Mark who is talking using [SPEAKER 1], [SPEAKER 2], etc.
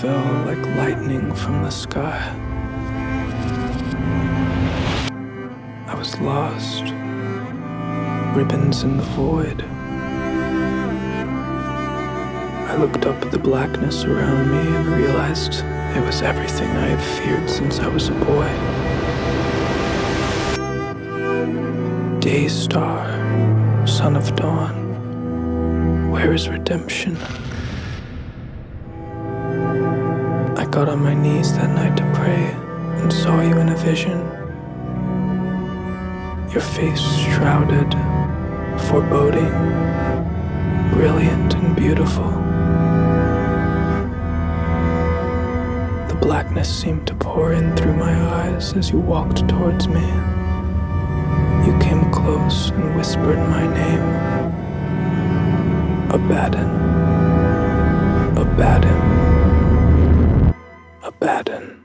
[SPEAKER 1] fell like lightning from the sky. I was lost, ribbons in the void. I looked up at the blackness around me and realized it was everything I had feared since I was a boy. Day star, son of dawn, where is redemption? I got on my knees that night to pray and saw you in a vision. Your face shrouded, foreboding, brilliant and beautiful. The blackness seemed to pour in through my eyes as you walked towards me. You came close and whispered my name. Abaddon. Abaddon. Abaddon.